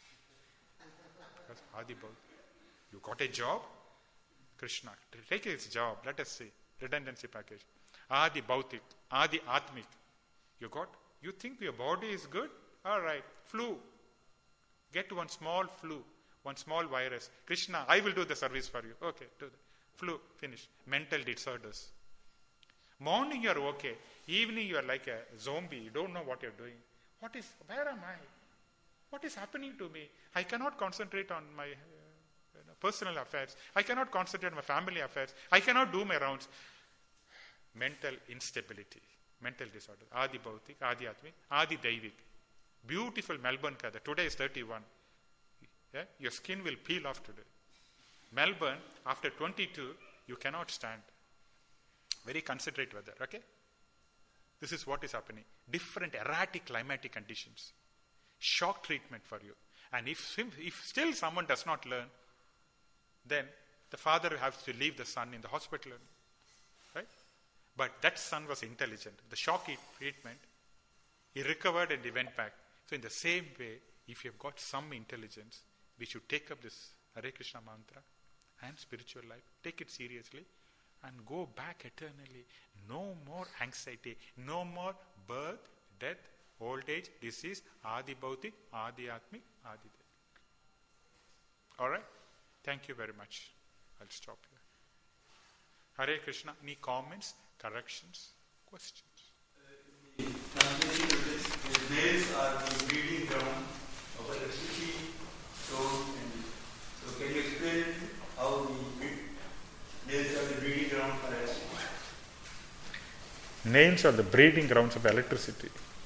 Because Adi Bhautik. You got a job? Krishna. Take his job. Let us see. Redundancy package. Adi Bhautik, Adi Atmik. You got? You think your body is good? All right. Flu. Get one small flu. One small virus. Krishna, I will do the service for you. Okay, do that. Flu. Finish. Mental disorders. Morning you are okay. Evening you are like a zombie. You don't know what you are doing. What is, where am I? What is happening to me? I cannot concentrate on my uh, you know, personal affairs. I cannot concentrate on my family affairs. I cannot do my rounds. Mental instability. Mental disorder. Adi Bhautik, Adi Atmik, Adi Daivik. Beautiful Melbourne weather. Today is thirty-one. Yeah? Your skin will peel off today. Melbourne, after twenty-two, you cannot stand. Very concentrate weather. Okay? This is what is happening. Different erratic climatic conditions. Shock treatment for you. And if, if still someone does not learn, then the father has to leave the son in the hospital. Right? But that son was intelligent. The shock treatment, he recovered and he went back. So in the same way, if you have got some intelligence, we should take up this Hare Krishna mantra and spiritual life. Take it seriously and go back eternally. No more anxiety. No more birth, death, old age, disease, Adi Bhautik, Adi Atmik, Adi Dev. Alright? Thank you very much. I'll stop here. Hare Krishna. Any comments, corrections, questions? Uh, translation of this, the nails are the breeding ground of electricity, stone, and so can you explain how the nails are the breeding ground for electricity? Nails are the breeding grounds of electricity.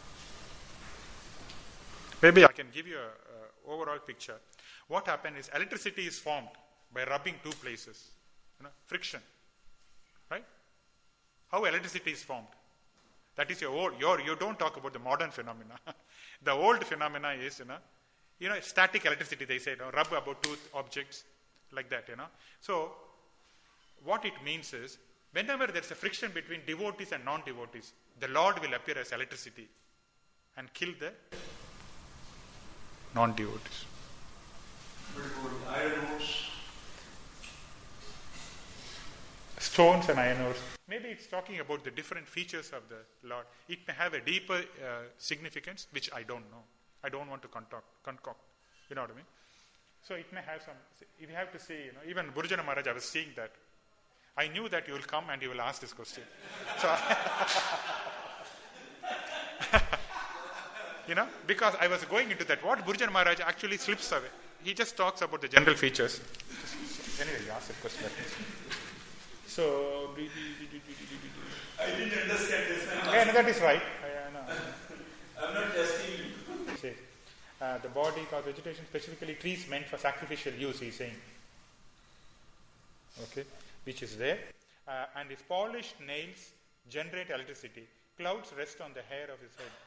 Maybe I can give you an overall picture. What happened is electricity is formed by rubbing two places. You know, friction. Right? How electricity is formed. That is your old, your, you don't talk about the modern phenomena. The old phenomena is, you know, you know, static electricity, they say, you know, rub about two objects, like that, you know. So, what it means is, whenever there's a friction between devotees and non-devotees, the Lord will appear as electricity and kill the non-devotees. Iron ores, stones and iron ores. Maybe it's talking about the different features of the Lord. It may have a deeper uh, significance, which I don't know. I don't want to concoct, concoct. You know what I mean? So it may have some, if you have to say, you know, even Burjana Maharaj, I was seeing that. I knew that you will come and you will ask this question. So, you know, because I was going into that. What Burjana Maharaj actually slips away. He just talks about the general features. Anyway, you ask the question. So, I didn't understand this. yeah, no, that is right. I, I know. I'm not testing you. Say, uh, the body cause vegetation, specifically trees meant for sacrificial use, he's saying. Okay, which is there. Uh, and his polished nails generate electricity. Clouds rest on the hair of his head.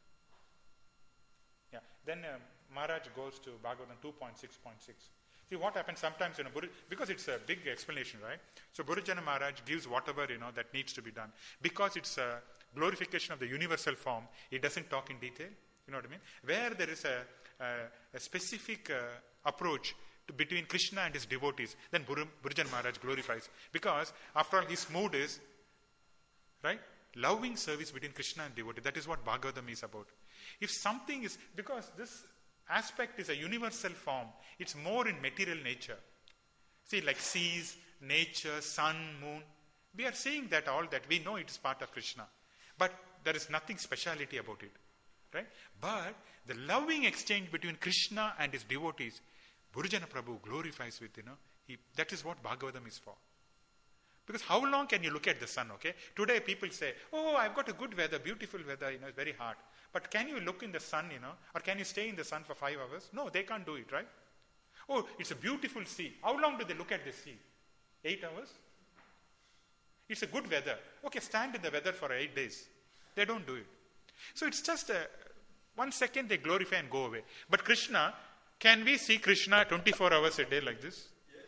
Yeah. Then uh, Maharaj goes to Bhagavatam two point six point six. See what happens sometimes, you know, Bur- because it's a big explanation, right? So Burujana Maharaj gives whatever, you know, that needs to be done. Because it's a glorification of the universal form, he doesn't talk in detail. You know what I mean? Where there is a, a, a specific uh, approach to, between Krishna and his devotees, then Buru, Burujana Maharaj glorifies. Because after all, his mood is, right, loving service between Krishna and devotee. That is what Bhagavatam is about. If something is, because this aspect is a universal form, it's more in material nature. See, like seas, nature, sun, moon, we are seeing that all that, we know it is part of Krishna. But there is nothing speciality about it. Right? But the loving exchange between Krishna and his devotees, Burujana Prabhu glorifies with, you know, he, that is what Bhagavatam is for. Because how long can you look at the sun, okay? Today people say, oh, I've got a good weather, beautiful weather, you know, it's very hot. But can you look in the sun, you know, or can you stay in the sun for five hours? No, they can't do it, right? Oh, it's a beautiful sea. How long do they look at the sea? Eight hours? It's a good weather. Okay, stand in the weather for eight days. They don't do it. So it's just a, one second they glorify and go away. But Krishna, can we see Krishna twenty-four hours a day like this? Yes.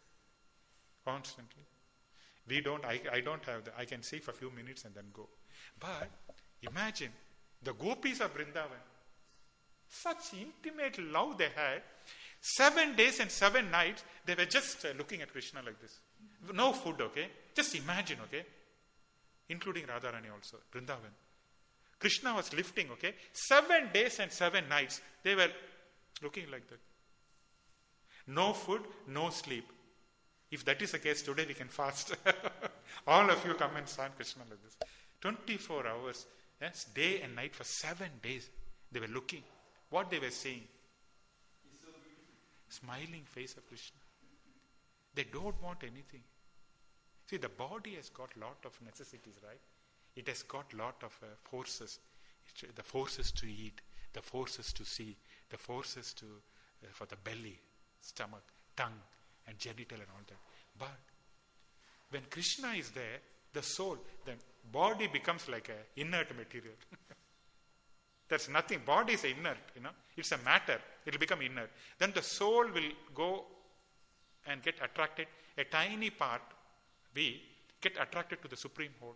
Constantly. We don't, I, I don't have that. I can see for a few minutes and then go. But imagine the gopis of Vrindavan, such intimate love they had. Seven days and seven nights, they were just uh, looking at Krishna like this. No food, okay? Just imagine, okay? Including Radharani also, Vrindavan. Krishna was lifting, okay? Seven days and seven nights, they were looking like that. No food, no sleep. If that is the case, today we can fast. All of you come and stand Krishna like this. twenty-four hours, yes, day and night for seven days. They were looking. What they were saying? He's so beautiful. Smiling face of Krishna. They don't want anything. See, the body has got lot of necessities, right? It has got lot of uh, forces. It's, the forces to eat, the forces to see, the forces to uh, for the belly, stomach, tongue, and genital and all that. But when Krishna is there, the soul, the body becomes like a inert material. There's nothing. Body is inert, you know. It's a matter. It will become inert. Then the soul will go and get attracted. A tiny part, we get attracted to the supreme whole.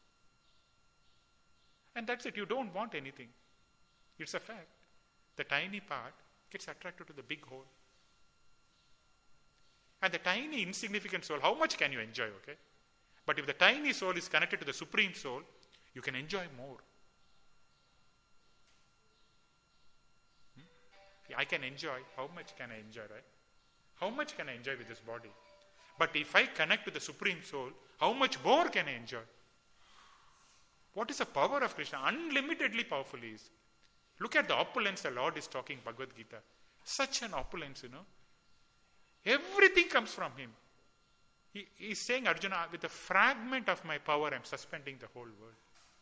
And that's it. You don't want anything. It's a fact. The tiny part gets attracted to the big whole. And the tiny insignificant soul, how much can you enjoy, okay? But if the tiny soul is connected to the supreme soul, you can enjoy more. Hmm? I can enjoy. How much can I enjoy, right? How much can I enjoy with this body? But if I connect to the supreme soul, how much more can I enjoy? What is the power of Krishna? Unlimitedly powerful he is. Look at the opulence the Lord is talking in Bhagavad Gita. Such an opulence, you know. Everything comes from him. He is saying, Arjuna, with a fragment of my power, I am suspending the whole world.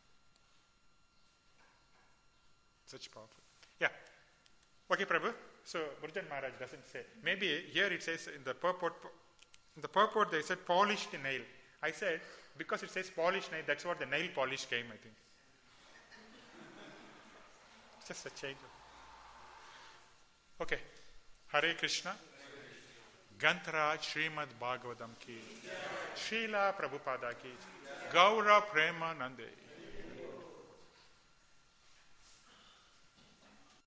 Such powerful. Yeah. Okay, Prabhu. So, Burujana Maharaj doesn't say. Maybe here it says in the purport, in the purport they said polished nail. I said, because it says polished nail, that's what the nail polish came, I think. It's just a change. Okay. Hare Krishna. Gantharaj Srimad Bhagavatam ki, Srila Prabhupada ki, Gaura Premanande.